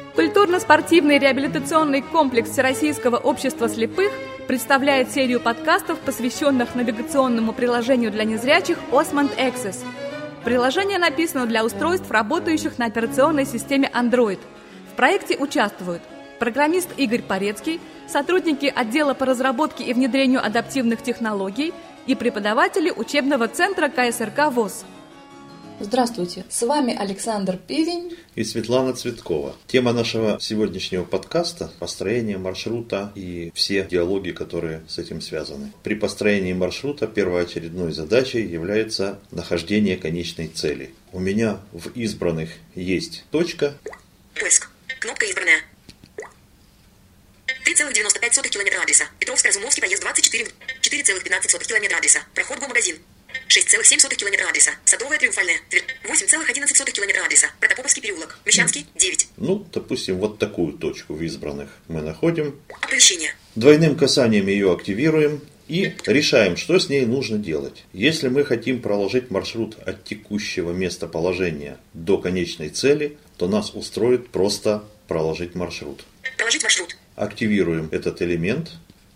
Культурно-спортивный реабилитационный комплекс Всероссийского общества слепых представляет серию подкастов, посвященных навигационному приложению для незрячих Osmond Access. Приложение написано для устройств, работающих на операционной системе Android. В проекте участвуют программист Игорь Порецкий, сотрудники отдела по разработке и внедрению адаптивных технологий и преподаватели учебного центра КСРК ВОС. Здравствуйте, с вами Александр Пивень и Светлана Цветкова. Тема нашего сегодняшнего подкаста – построение маршрута и все диалоги, которые с этим связаны. При построении маршрута первоочередной задачей является нахождение конечной цели. У меня в избранных есть точка. Поиск. Кнопка избранная. 3,95 километра адреса. Петровско-Разумовский проезд 24. 4,15 километра адреса. Проход Го-магазин. 6,7 километра адреса. Садовая Триумфальная. 8,11 километра адреса. Протопоповский переулок. Мещанский 9. Допустим, вот такую точку в избранных мы находим. Оповещение. Двойным касанием ее активируем и решаем, что с ней нужно делать. Если мы хотим проложить маршрут от текущего местоположения до конечной цели, то нас устроит просто проложить маршрут. Проложить маршрут. Активируем этот элемент.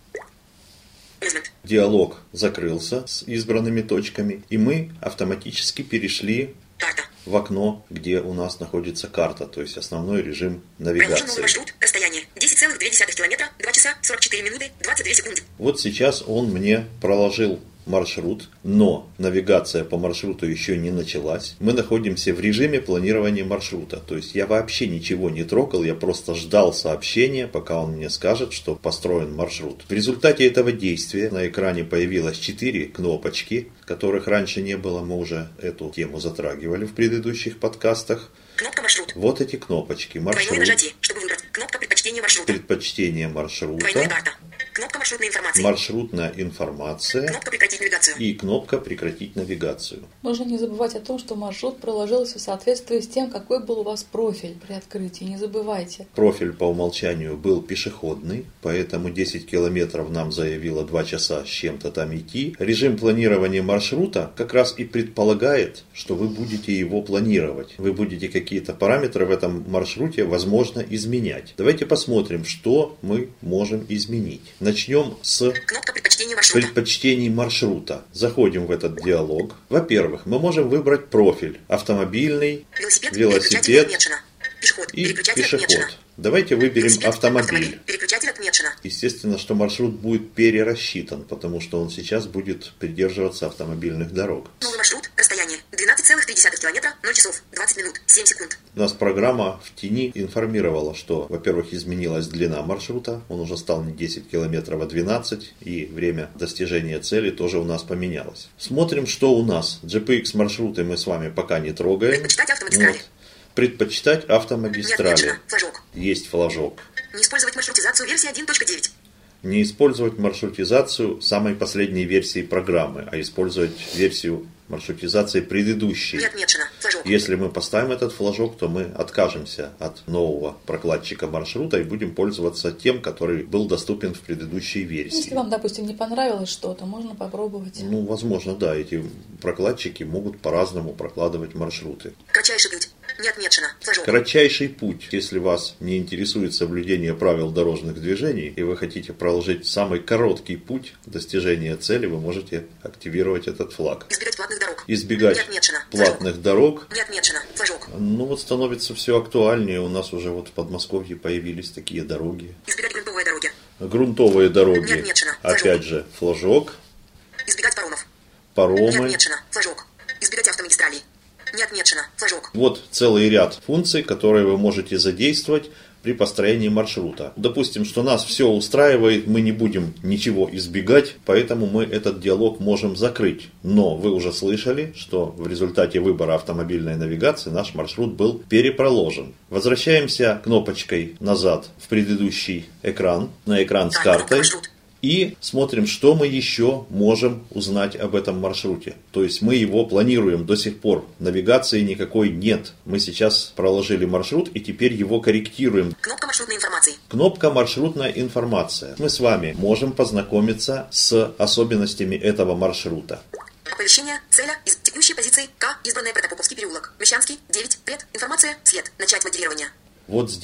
Диалог закрылся с избранными точками, и мы автоматически перешли в окно, где у нас находится карта, то есть основной режим навигации. Проложен новый маршрут, расстояние 10,2 километра, 2 часа 44 минуты 22 секунды. Вот сейчас он мне проложил маршрут, но навигация по маршруту еще не началась. Мы находимся в режиме планирования маршрута, то есть я вообще ничего не трогал, я просто ждал сообщения, пока он мне скажет, что построен маршрут. В результате этого действия на экране появилось 4 кнопочки, которых раньше не было, мы уже эту тему затрагивали в предыдущих подкастах. Кнопка маршрут. Вот эти кнопочки. Маршрут. Двойное нажатие, чтобы выбрать. Кнопка предпочтения маршрута. Предпочтение маршрута. Двойная карта. Кнопка маршрутной информации. Маршрутная информация. Кнопка прекратить навигацию. И кнопка прекратить навигацию. Нужно не забывать о том, что маршрут проложился в соответствии с тем, какой был у вас профиль при открытии. Не забывайте. Профиль по умолчанию был пешеходный, поэтому 10 километров нам заявило 2 часа с чем-то там идти. Режим планирования маршрута как раз и предполагает, что вы будете его планировать. Вы будете какие-то параметры в этом маршруте, возможно, изменять. Давайте посмотрим, что мы можем изменить. Начнем с предпочтений маршрута. Заходим в этот диалог. Во-первых, мы можем выбрать профиль: автомобильный, велосипед и пешеход. Давайте выберем автомобиль. Переключатель отмечено. Естественно, что маршрут будет перерасчитан, потому что он сейчас будет придерживаться автомобильных дорог. Новый маршрут, расстояние 12,3 километра, 0 часов 20 минут 7 секунд. У нас программа в тени информировала, что, во-первых, изменилась длина маршрута, он уже стал не 10 километров, а 12, и время достижения цели тоже у нас поменялось. Смотрим, что у нас. GPX маршруты мы с вами пока не трогаем. Предпочитать автомагистрали. Предпочитать автомагистрали. Флажок. Есть флажок. Не использовать маршрутизацию версии 1.9. Не использовать маршрутизацию самой последней версии программы, а использовать версию маршрутизации предыдущей. Не отмечено. Флажок. Если мы поставим этот флажок, то мы откажемся от нового прокладчика маршрута и будем пользоваться тем, который был доступен в предыдущей версии. Если вам, допустим, не понравилось что-то, можно попробовать. Возможно, да, эти прокладчики могут по-разному прокладывать маршруты. Кратчайший путь. Не отмечено. Флажок. Кратчайший путь. Если вас не интересует соблюдение правил дорожных движений, и вы хотите проложить самый короткий путь достижения цели, вы можете активировать этот флаг. Избегать платных дорог. Избегать не отмечено. платных дорог. Не отмечено. Флажок. Становится все актуальнее. У нас уже в Подмосковье появились такие дороги. Избегать грунтовые дороги. Грунтовые дороги. Не отмечено. Опять же, флажок. Избегать паромов. Паромы. Не отмечено. Флажок. Избегать автомагистралей. Не отмечено. Флажок. Вот целый ряд функций, которые вы можете задействовать при построении маршрута. Допустим, что нас все устраивает, мы не будем ничего избегать, поэтому мы этот диалог можем закрыть. Но вы уже слышали, что в результате выбора автомобильной навигации наш маршрут был перепроложен. Возвращаемся кнопочкой назад в предыдущий экран, на экран с картой. И смотрим, что мы еще можем узнать об этом маршруте. То есть мы его планируем до сих пор. Навигации никакой нет. Мы сейчас проложили маршрут и теперь его корректируем. Кнопка маршрутной информации. Кнопка маршрутная информация. Мы с вами можем познакомиться с особенностями этого маршрута. Оповещение, целя, из текущей позиции избранная Протопоповский переулок. Мещанский, 9, пред, информация, цвет, начать моделирование. Вот здесь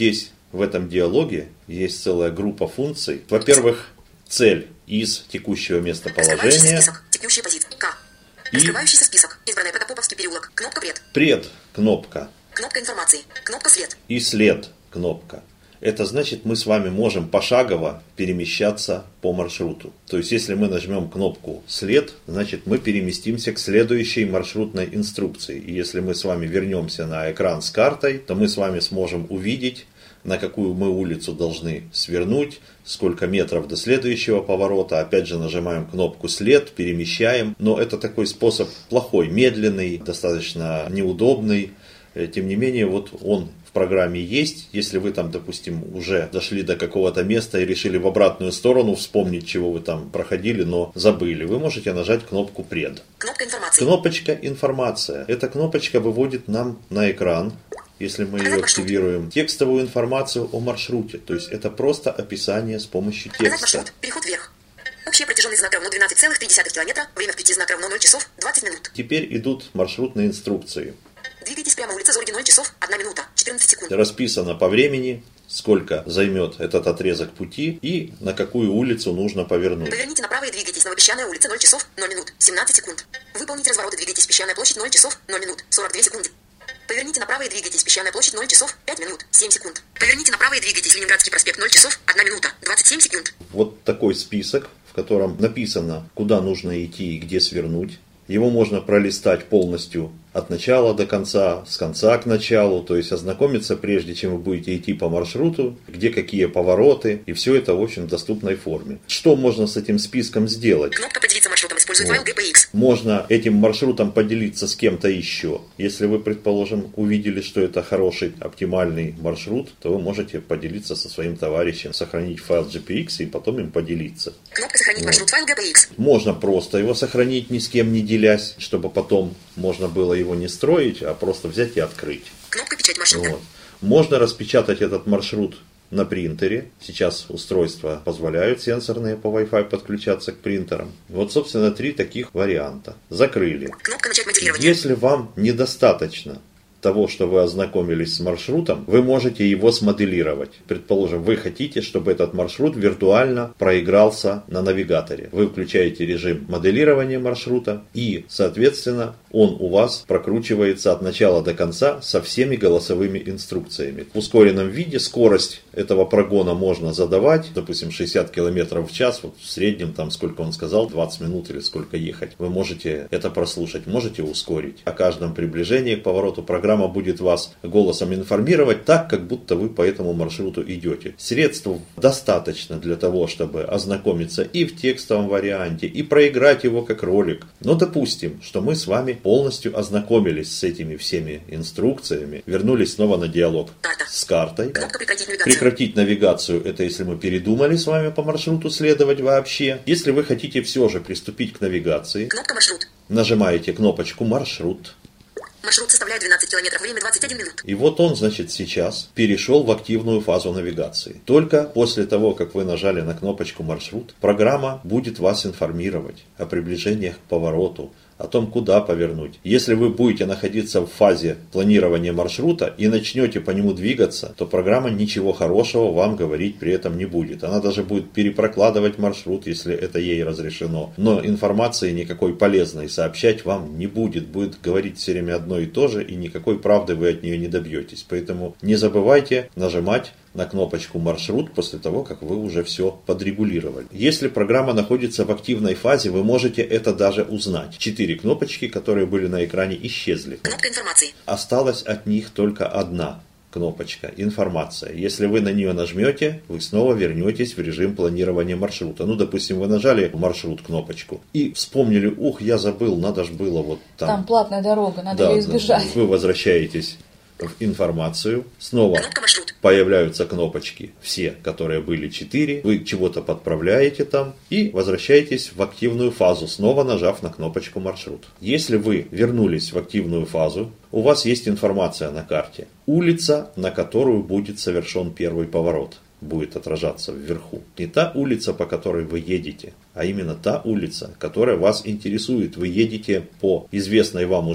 в этом диалоге есть целая группа функций. Во-первых, цель из текущего местоположения. Список. Текущая позиция. К. Раскрывающийся список. Избранный Протопоповский переулок. Кнопка пред. Пред кнопка. Кнопка информации. Кнопка след. И след кнопка. Это значит, мы с вами можем пошагово перемещаться по маршруту. То есть, если мы нажмем кнопку «След», значит, мы переместимся к следующей маршрутной инструкции. И если мы с вами вернемся на экран с картой, то мы с вами сможем увидеть, на какую мы улицу должны свернуть, сколько метров до следующего поворота. Опять же, нажимаем кнопку «След», перемещаем. Но это такой способ плохой, медленный, достаточно неудобный. Тем не менее, вот он в программе есть. Если вы там, допустим, уже дошли до какого-то места и решили в обратную сторону вспомнить, чего вы там проходили, но забыли, вы можете нажать кнопку «Пред». Кнопка информации. Кнопочка «Информация». Эта кнопочка выводит нам на экран, если мы ее активируем, текстовую информацию о маршруте. То есть это просто описание с помощью Показать текста. маршрут. Переход вверх. Общая протяженность знака равно 12,3 километра. Время в пути знака равно 0 часов 20 минут. Теперь идут маршрутные инструкции. Двигайтесь прямо улица Зорги 0 часов 1 минута 14 секунд. Расписано по времени, сколько займет этот отрезок пути и на какую улицу нужно повернуть. Поверните направо и двигайтесь. Новопесчаная улица 0 часов 0 минут 17 секунд. Выполните разворот и двигайтесь. Песчаная площадь 0 часов 0 минут 42 секунды. Поверните направо и двигайтесь. Песчаная площадь 0 часов 5 минут 7 секунд. Поверните направо и двигайтесь. Ленинградский проспект 0 часов 1 минута 27 секунд. Вот такой список, в котором написано, куда нужно идти и где свернуть. Его можно пролистать полностью от начала до конца, с конца к началу, то есть ознакомиться, прежде чем вы будете идти по маршруту, где какие повороты, и все это в общем в доступной форме. Что можно с этим списком сделать? Кнопка «Поделиться маршрутом». Использует файл GPX. Можно этим маршрутом поделиться с кем-то еще. Если вы, предположим, увидели, что это хороший, оптимальный маршрут, то вы можете поделиться со своим товарищем, сохранить файл GPX и потом им поделиться. Кнопка «Сохранить маршрут». Файл GPX. Можно просто его сохранить, ни с кем не делясь, чтобы потом можно было его не строить, а просто взять и открыть. Кнопка «Печать маршрута». Вот. Можно распечатать этот маршрут на принтере. Сейчас устройства позволяют сенсорные по Wi-Fi подключаться к принтерам. Вот, собственно, 3 таких варианта. Закрыли. Кнопка «Начать моделирование». Если вам недостаточно того, что вы ознакомились с маршрутом, вы можете его смоделировать. Предположим, вы хотите, чтобы этот маршрут виртуально проигрался на навигаторе. Вы включаете режим моделирования маршрута и, соответственно, он у вас прокручивается от начала до конца со всеми голосовыми инструкциями. В ускоренном виде скорость этого прогона можно задавать, допустим, 60 км в час, вот в среднем, там, сколько он сказал, 20 минут или сколько ехать. Вы можете это прослушать, можете ускорить. О каждом приближении к повороту программа будет вас голосом информировать так, как будто вы по этому маршруту идете. Средств достаточно для того, чтобы ознакомиться и в текстовом варианте, и проиграть его как ролик. Но допустим, что мы с вами полностью ознакомились с этими всеми инструкциями, вернулись снова на диалог с картой. Кнопка «Прекратить навигацию». Прекратить навигацию — это если мы передумали с вами по маршруту следовать вообще. Если вы хотите все же приступить к навигации, Кнопка «Маршрут». нажимаете кнопочку «Маршрут». Маршрут составляет 12 километров, время 21 минут. И вот он, значит, сейчас перешел в активную фазу навигации. Только после того, как вы нажали на кнопочку «Маршрут», программа будет вас информировать о приближениях к повороту, о том, куда повернуть. Если вы будете находиться в фазе планирования маршрута и начнете по нему двигаться, то программа ничего хорошего вам говорить при этом не будет. Она даже будет перепрокладывать маршрут, если это ей разрешено. Но информации никакой полезной сообщать вам не будет. Будет говорить все время одно и то же, и никакой правды вы от нее не добьетесь. Поэтому не забывайте нажимать на кнопочку «Маршрут» после того, как вы уже все подрегулировали. Если программа находится в активной фазе, вы можете это даже узнать. 4 кнопочки, которые были на экране, исчезли. Кнопка информации. Осталась от них только одна кнопочка «Информация». Если вы на нее нажмете, вы снова вернетесь в режим планирования маршрута. Ну, допустим, вы нажали «Маршрут» кнопочку и вспомнили: ух, я забыл, надо же было вот там. Там платная дорога, надо ее избежать. Вы возвращаетесь в информацию, снова появляются кнопочки, все, которые были 4, вы чего-то подправляете там и возвращаетесь в активную фазу, снова нажав на кнопочку «Маршрут». Если вы вернулись в активную фазу, у вас есть информация на карте. Улица, на которую будет совершен первый поворот, будет отражаться вверху. Не та улица, по которой вы едете, а именно та улица, которая вас интересует. Вы едете по известной вам уже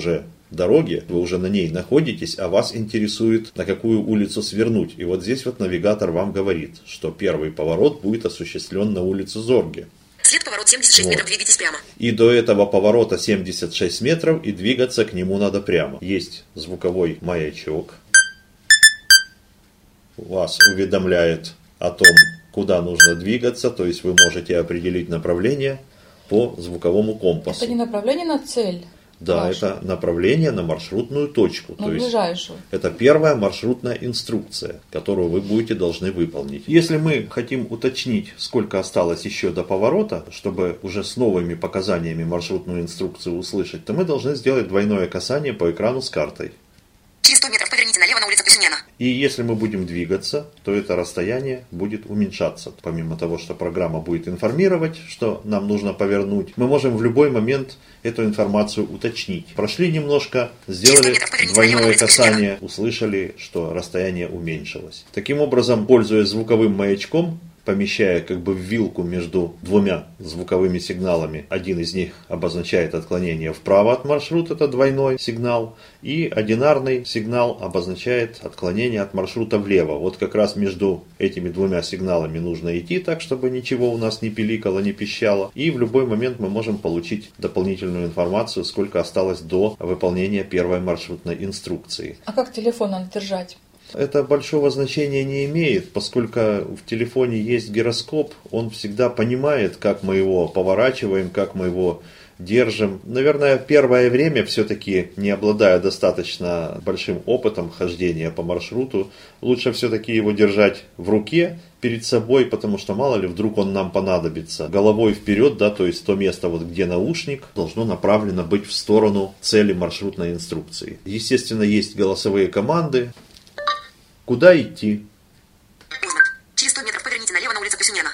дороге, вы уже на ней находитесь, а вас интересует, на какую улицу свернуть. И вот здесь вот навигатор вам говорит, что первый поворот будет осуществлен на улице Зорге. След поворот 76 метров, двигайтесь прямо. И до этого поворота 76 метров, и двигаться к нему надо прямо. Есть звуковой маячок. Вас уведомляет о том, куда нужно двигаться, то есть вы можете определить направление по звуковому компасу. Это не направление на цель? Да, вашу. это направление на маршрутную точку. На то есть ближайшую. это первая маршрутная инструкция, которую вы будете должны выполнить. Если мы хотим уточнить, сколько осталось еще до поворота, чтобы уже с новыми показаниями маршрутную инструкцию услышать, то мы должны сделать двойное касание по экрану с картой. Через 100 метров поверните налево на улицу Пасюняна. И если мы будем двигаться, то это расстояние будет уменьшаться. Помимо того, что программа будет информировать, что нам нужно повернуть, мы можем в любой момент эту информацию уточнить. Прошли немножко, сделали двойное касание, услышали, что расстояние уменьшилось. Таким образом, пользуясь звуковым маячком, помещая как бы вилку между двумя звуковыми сигналами. Один из них обозначает отклонение вправо от маршрута, это двойной сигнал, и одинарный сигнал обозначает отклонение от маршрута влево. Вот как раз между этими двумя сигналами нужно идти так, чтобы ничего у нас не пиликало, не пищало. И в любой момент мы можем получить дополнительную информацию, сколько осталось до выполнения первой маршрутной инструкции. А как телефон надо держать? Это большого значения не имеет, поскольку в телефоне есть гироскоп, он всегда понимает, как мы его поворачиваем, как мы его держим. Наверное, первое время, все-таки не обладая достаточно большим опытом хождения по маршруту, лучше все-таки его держать в руке перед собой, потому что мало ли вдруг он нам понадобится. Головой вперед, да, то есть то место, вот где наушник, должно направлено быть в сторону цели маршрутной инструкции. Естественно, есть голосовые команды. Куда идти? Узнат. Через 100 метров поверните налево на улицу Пасюняна.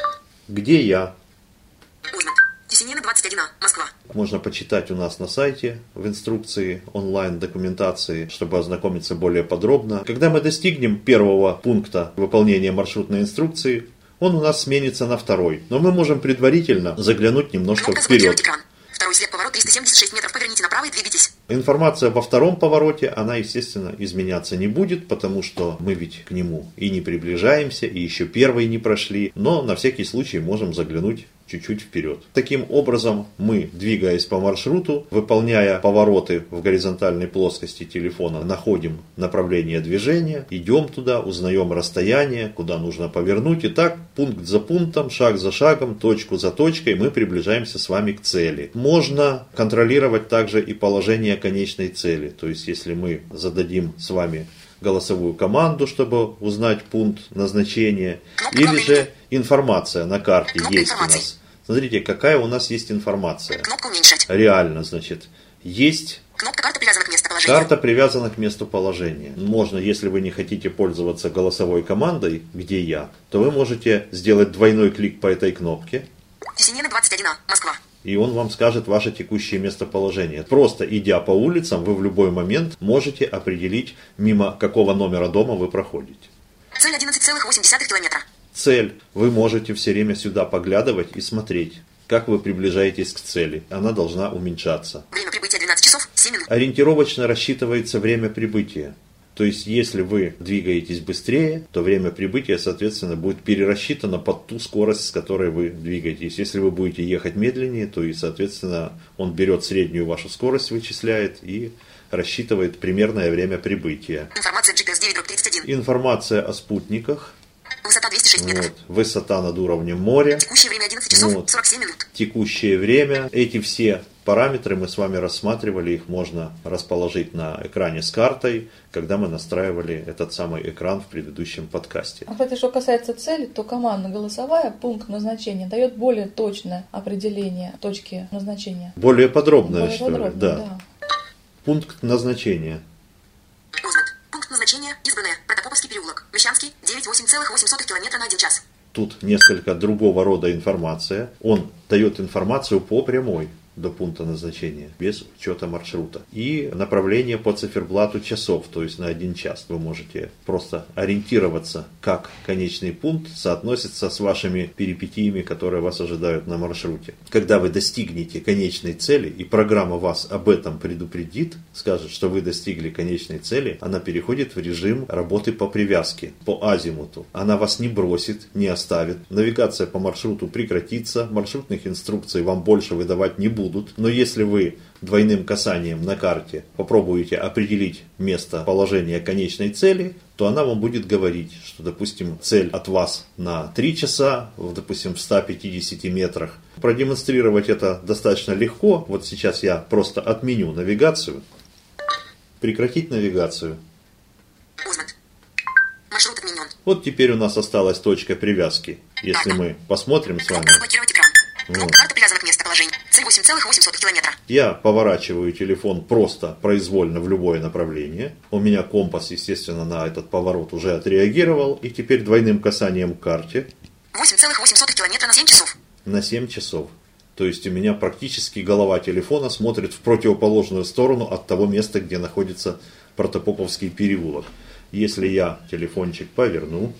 Где я? Узнат. Тесенина 21А, Москва. Можно почитать у нас на сайте в инструкции онлайн-документации, чтобы ознакомиться более подробно. Когда мы достигнем первого пункта выполнения маршрутной инструкции, он у нас сменится на второй. Но мы можем предварительно заглянуть немножко Кнопка вперед. «Заблокировать экран». Второй след поворот 376 метров, поверните направо и двигайтесь. Информация во втором повороте, она, естественно, изменяться не будет, потому что мы ведь к нему и не приближаемся, и еще первый не прошли, но на всякий случай можем заглянуть чуть-чуть вперед. Таким образом, мы, двигаясь по маршруту, выполняя повороты в горизонтальной плоскости телефона, находим направление движения, идем туда, узнаем расстояние, куда нужно повернуть, и так пункт за пунктом, шаг за шагом, точку за точкой мы приближаемся с вами к цели. Можно контролировать также и положение конечной цели, то есть если мы зададим с вами голосовую команду, чтобы узнать пункт назначения, или же информация на карте есть у нас. Смотрите, какая у нас есть информация. Кнопка уменьшить. Реально, значит, есть Кнопка карта привязана к местоположению. карта привязана к месту положения. Можно, если вы не хотите пользоваться голосовой командой, где я, то вы можете сделать двойной клик по этой кнопке. Тесенина 21А, Москва. И он вам скажет ваше текущее местоположение. Просто идя по улицам, вы в любой момент можете определить, мимо какого номера дома вы проходите. Цель 11,8 километра. Цель. Вы можете все время сюда поглядывать и смотреть, как вы приближаетесь к цели. Она должна уменьшаться. Время прибытия 12 часов 7 минут. Ориентировочно рассчитывается время прибытия. То есть, если вы двигаетесь быстрее, то время прибытия, соответственно, будет перерасчитано под ту скорость, с которой вы двигаетесь. Если вы будете ехать медленнее, то и, соответственно, он берет среднюю вашу скорость, вычисляет и рассчитывает примерное время прибытия. Информация GPS 9/31. Информация о спутниках. Высота 206 метров. Высота над уровнем моря. Текущее время 11 часов 47 минут. Текущее время. Эти все параметры мы с вами рассматривали, их можно расположить на экране с картой, когда мы настраивали этот самый экран в предыдущем подкасте. А кстати, что касается цели, то команда голосовая, пункт назначения, дает более точное определение точки назначения. Более подробное, Более что ли? подробно, Да. Пункт назначения. Узнат. Пункт назначения избранное. Протопоповский переулок. Мещанский 9,8 километра на 1 час. Тут несколько другого рода информация. Он дает информацию по прямой. до пункта назначения, без учета маршрута. И направление по циферблату часов, то есть на 1 час. Вы можете просто ориентироваться, как конечный пункт соотносится с вашими перипетиями, которые вас ожидают на маршруте. Когда вы достигнете конечной цели, и программа вас об этом предупредит, скажет, что вы достигли конечной цели, она переходит в режим работы по привязке, по азимуту. Она вас не бросит, не оставит. Навигация по маршруту прекратится, маршрутных инструкций вам больше выдавать не будут. Но если вы двойным касанием на карте попробуете определить место положения конечной цели, то она вам будет говорить, что, допустим, цель от вас на 3 часа, допустим, в 150 метрах. Продемонстрировать это достаточно легко. Вот сейчас я просто отменю навигацию. Прекратить навигацию. Маршрут отменен. Вот теперь у нас осталась точка привязки. Если мы посмотрим с вами. Заблокировать экран. Кнопка карта привязана к местоположению. Цель 8,8 километра. Я поворачиваю телефон просто произвольно в любое направление. У меня компас, естественно, на этот поворот уже отреагировал. И теперь двойным касанием к карте. 8,8 километра на 7 часов. На 7 часов. То есть у меня практически голова телефона смотрит в противоположную сторону от того места, где находится Протопоповский переулок. Если я телефончик поверну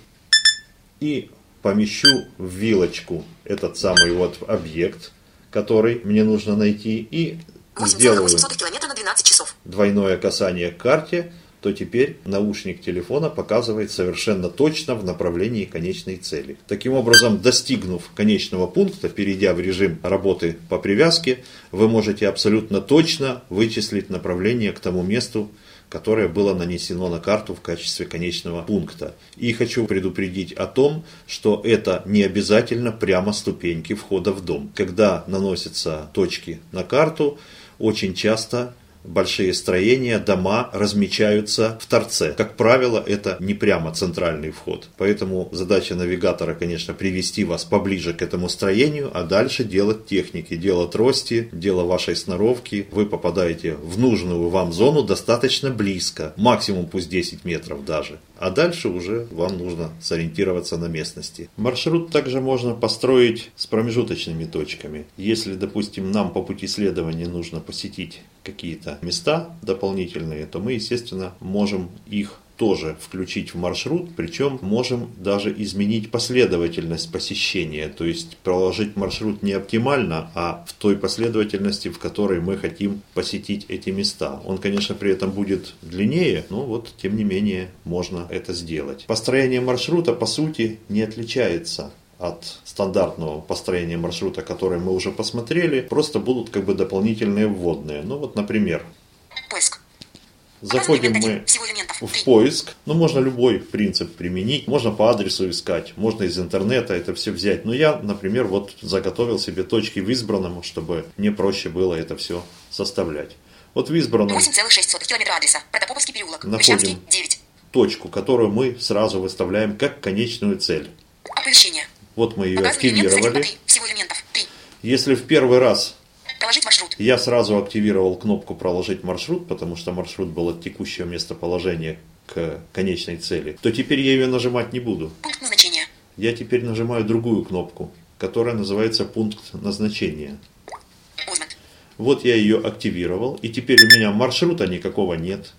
и помещу в вилочку этот самый вот объект, который мне нужно найти, и сделаю 8,8 километра на 12 часов. двойное касание к карте, то теперь наушник телефона показывает совершенно точно в направлении конечной цели. Таким образом, достигнув конечного пункта, перейдя в режим работы по привязке, вы можете абсолютно точно вычислить направление к тому месту, которое было нанесено на карту в качестве конечного пункта. И хочу предупредить о том, что это не обязательно прямо ступеньки входа в дом. Когда наносятся точки на карту, очень часто большие строения, дома размечаются в торце. Как правило, это не прямо центральный вход. Поэтому задача навигатора, конечно, привести вас поближе к этому строению, а дальше делать техники, дело трости, дело вашей сноровки. Вы попадаете в нужную вам зону достаточно близко, максимум пусть 10 метров даже. А дальше уже вам нужно сориентироваться на местности. Маршрут также можно построить с промежуточными точками. Если, допустим, нам по пути следования нужно посетить какие-то места дополнительные, то мы, естественно, можем их тоже включить в маршрут, причем можем даже изменить последовательность посещения, то есть проложить маршрут не оптимально, а в той последовательности, в которой мы хотим посетить эти места. Он, конечно, при этом будет длиннее, но вот, тем не менее, можно это сделать. Построение маршрута, по сути, не отличается от стандартного построения маршрута, который мы уже посмотрели, просто будут как бы дополнительные вводные. Ну вот, например, Поиск. заходим мы в поиск, можно любой принцип применить, можно по адресу искать, можно из интернета это все взять. Но я, например, вот заготовил себе точки в избранном, чтобы мне проще было это все составлять. Вот в избранном 8,6 километра адреса. Протопоповский переулок. находим 9. точку, которую мы сразу выставляем как конечную цель. Оповещение. Вот мы ее Показывание элементов активировали. 3. Всего элементов 3. Если в первый раз Проложить маршрут. я сразу активировал кнопку «Проложить маршрут», потому что маршрут был от текущего местоположения к конечной цели, то теперь я ее нажимать не буду. Пункт назначения. Я теперь нажимаю другую кнопку, которая называется «Пункт назначения». Узмент. Вот я ее активировал, и теперь у меня маршрута никакого нет.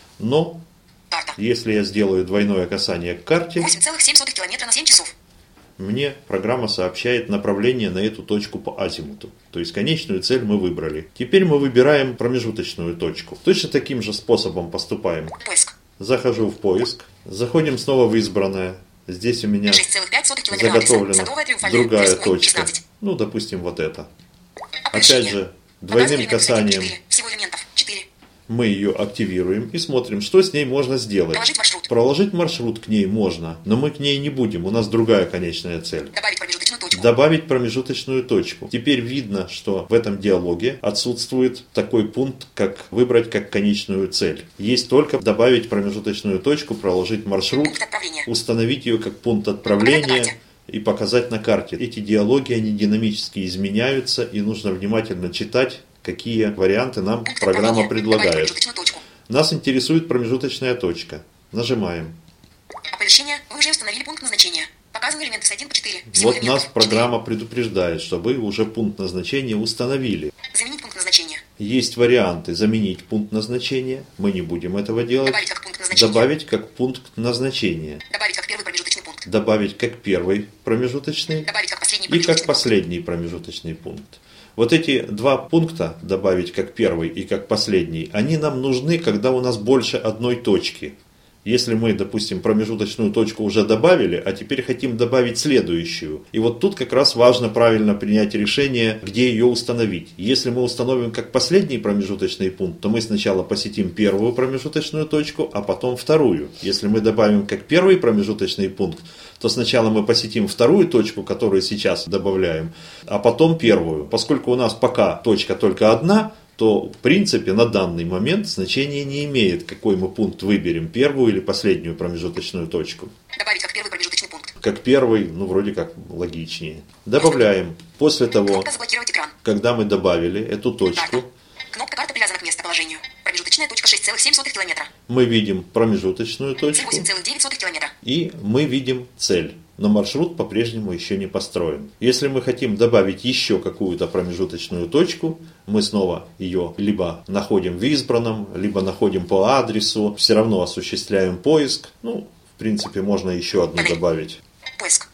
Но Карта. если я сделаю двойное касание к карте, 8,7 километра на 7 часов. мне программа сообщает направление на эту точку по азимуту. То есть конечную цель мы выбрали. Теперь мы выбираем промежуточную точку. Точно таким же способом поступаем. Поиск. Захожу в поиск. Заходим снова в избранное. Здесь у меня 6,5 километра адреса. заготовлена Садовая триумфальная. другая Плюс точка. 16. Ну, допустим, вот это. Оповещение. Опять же, двойным Показывание касанием 4. Всего элементов 4. мы ее активируем и смотрим, что с ней можно сделать. Проложить маршрут. Проложить маршрут к ней можно, но мы к ней не будем, у нас другая конечная цель. Добавить промежуточную точку. Добавить промежуточную точку. Теперь видно, что в этом диалоге отсутствует такой пункт, как выбрать как конечную цель. Есть только добавить промежуточную точку, проложить маршрут, Пункт отправления. установить ее как пункт отправления и показать на карте. Эти диалоги, они динамически изменяются, и нужно внимательно читать, какие варианты нам Пункт программа отправления. Добавить предлагает. промежуточную точку. Нас интересует промежуточная точка. Нажимаем. Оповещение. Вы уже установили пункт назначения. Показаны элементы с 1 по 4. Всего Вот элементов нас программа предупреждает, что вы уже пункт назначения установили. Заменить Есть варианты заменить пункт назначения. Мы не будем этого делать. Добавить как пункт назначения. Добавить как пункт назначения. Добавить как первый промежуточный пункт. Добавить как первый промежуточный. Добавить как И как последний промежуточный пункт. Вот эти два пункта, добавить как первый и как последний, они нам нужны, когда у нас больше одной точки. Если мы, допустим, промежуточную точку уже добавили, а теперь хотим добавить следующую. И вот тут как раз важно правильно принять решение, где ее установить. Если мы установим как последний промежуточный пункт, то мы сначала посетим первую промежуточную точку, а потом вторую. Если мы добавим как первый промежуточный пункт, то сначала мы посетим вторую точку, которую сейчас добавляем, а потом первую. Поскольку у нас пока точка только одна, то в принципе на данный момент значения не имеет, какой мы пункт выберем, первую или последнюю промежуточную точку. Добавить как первый промежуточный пункт. Как первый, вроде как логичнее. Добавляем. После того, когда мы добавили эту точку, Кнопка карта привязана к местоположению. Промежуточная точка 6,7 километра. Мы видим промежуточную точку 8,9 километра. и мы видим цель. Но маршрут по-прежнему еще не построен. Если мы хотим добавить еще какую-то промежуточную точку, мы снова ее либо находим в избранном, либо находим по адресу, все равно осуществляем поиск. В принципе, можно еще одну добавить. Поиск.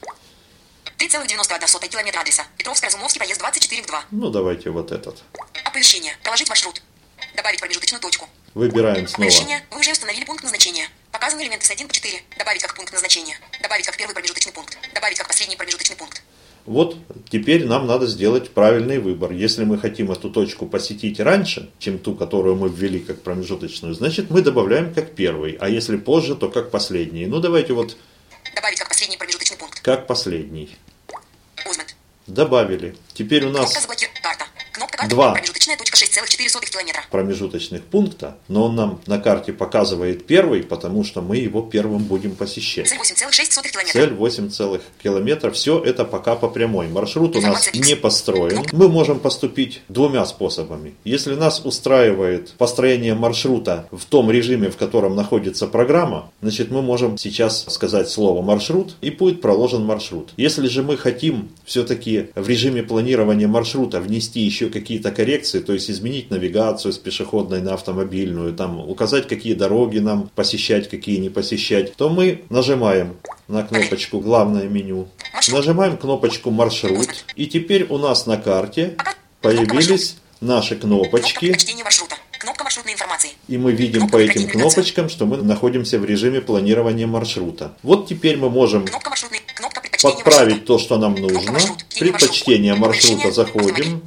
3,91 километра адреса. Петровско-Разумовский, проезд 24-2. Давайте вот этот. Оповещение. Проложить маршрут. Добавить промежуточную точку. Выбираем снова. Оповещение. Вы уже установили пункт назначения. Показаны элементы с 1 по 4. Добавить как пункт назначения. Добавить как первый промежуточный пункт. Добавить как последний промежуточный пункт. Вот теперь нам надо сделать правильный выбор. Если мы хотим эту точку посетить раньше, чем ту, которую мы ввели как промежуточную, значит мы добавляем как первый. А если позже, то как последний. Давайте вот... Добавить как последний промежуточный пункт. Как последний. Узмент. Добавили. Теперь у нас... Кнопка заблокировать. Карта. Кнопка карта. Два Промежуточная точка 6,4 километра. промежуточных пункта, но он нам на карте показывает первый, потому что мы его первым будем посещать. Цель 8,6 километра. Цель 8 километров. Все это пока по прямой. Маршрут у нас не построен. Мы можем поступить двумя способами. Если нас устраивает построение маршрута в том режиме, в котором находится программа, значит мы можем сейчас сказать слово маршрут и будет проложен маршрут. Если же мы хотим все-таки в режиме планирования маршрута внести еще какие-то коррекции, то есть изменить навигацию с пешеходной на автомобильную, указать, какие дороги нам посещать, какие не посещать, то мы нажимаем на кнопочку «Главное меню», нажимаем кнопочку «Маршрут», и теперь у нас на карте появились наши кнопочки, кнопка маршрутной информации. И мы видим по этим кнопочкам, что мы находимся в режиме планирования маршрута. Вот теперь мы можем подправить то, что нам нужно. Предпочтение маршрута заходим.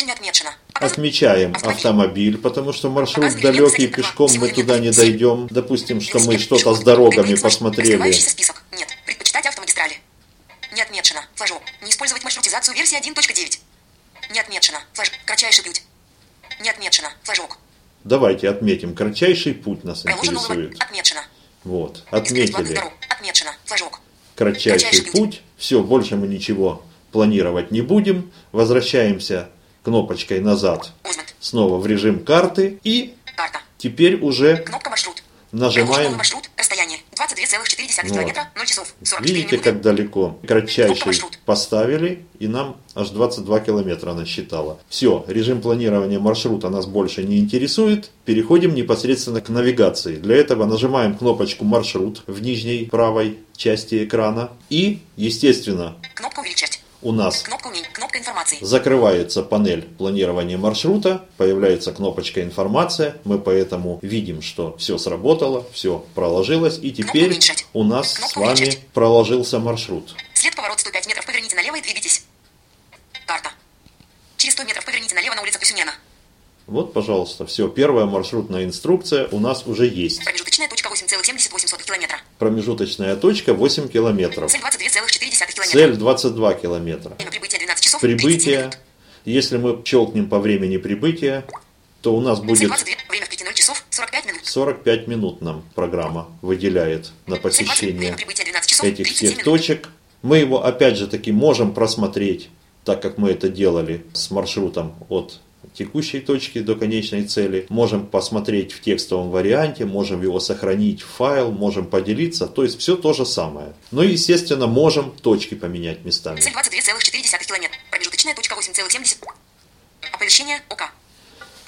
Отмечаем автомобиль, потому что маршрут далекий, пешком мы туда не дойдем. Допустим, что мы что-то с дорогами посмотрели. Нет. Предпочитать автомагистрали. Не отмечено. Флажок. Не использовать маршрутизацию версии 1.9. Не отмечено. Флажок. Кратчайший путь. Не отмечено. Флажок. Давайте отметим. Кратчайший путь нас интересует. Отмечено. Вот. Отметили. Отмечено. Флажок. Кратчайший путь. Все, больше мы ничего планировать не будем. Возвращаемся кнопочкой назад. Снова в режим карты. И теперь уже кнопка маршрут. Нажимаем. Маршрут. Расстояние 22,4 километра. 0 часов 43 Видите, минуты. как далеко. Кратчайший поставили, и нам аж 22 километра насчитало. Все, режим планирования маршрута нас больше не интересует. Переходим непосредственно к навигации. Для этого нажимаем кнопочку «Маршрут» в нижней правой части экрана. И, естественно, кнопка увеличить. У нас кнопка информации. Закрывается панель планирования маршрута, появляется кнопочка «Информация». Мы поэтому видим, что все сработало, все проложилось, и теперь у нас с вами проложился маршрут. След поворот 105 метров, поверните налево и двигайтесь. Карта. Через 100 метров поверните налево на улицу Кусюнена. Вот, пожалуйста, все. Первая маршрутная инструкция у нас уже есть. Промежуточная точка 8,78 километра. Промежуточная точка 8 километров. Цель 22,4 километра. Цель 22 километра. Время прибытия 12 часов. Прибытие. Если мы щелкнем по времени прибытия, то у нас будет... Время в пяти 0 часов 45 минут. 45 минут нам программа выделяет на посещение этих всех точек. Мы его опять же таки можем просмотреть, так как мы это делали с маршрутом от текущей точки до конечной цели. Можем посмотреть в текстовом варианте, можем его сохранить в файл, можем поделиться. То есть все то же самое. Но естественно можем точки поменять местами. Цель 22,4 километра. Промежуточная точка 8,70. Оповещение ОК.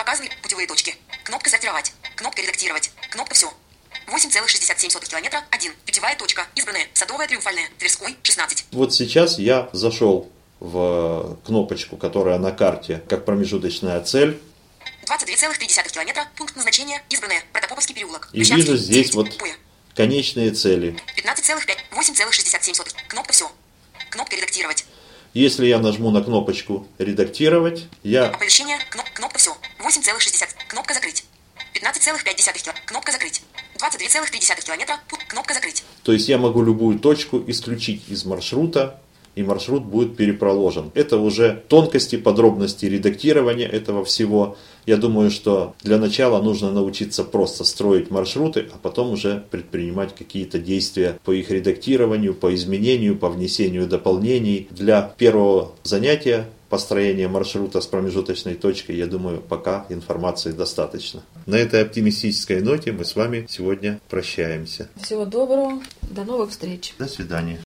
Показаны путевые точки. Кнопка «Сортировать». Кнопка «Редактировать». Кнопка «Все». 8,67 километра. 1. Путевая точка. Избранная. Садовая, Триумфальная. Тверской. 16. Вот сейчас я зашел в кнопочку, которая на карте, как промежуточная цель. 22,3 километра. Пункт назначения. Избранная. Протопоповский переулок. И вижу здесь вот конечные цели. 15,5. 8,67. Кнопка «Все». Кнопка «Редактировать». Если я нажму на кнопочку «Редактировать», я... Оповещение. Кнопка «Все». 8,60. Кнопка «Закрыть». 15,5 километра. Кнопка «Закрыть». 22,3 километра. Кнопка «Закрыть». То есть я могу любую точку исключить из маршрута, и маршрут будет перепроложен. Это уже тонкости, подробности редактирования этого всего. Я думаю, что для начала нужно научиться просто строить маршруты, а потом уже предпринимать какие-то действия по их редактированию, по изменению, по внесению дополнений. Для первого занятия построения маршрута с промежуточной точкой, я думаю, пока информации достаточно. На этой оптимистической ноте мы с вами сегодня прощаемся. Всего доброго, до новых встреч. До свидания.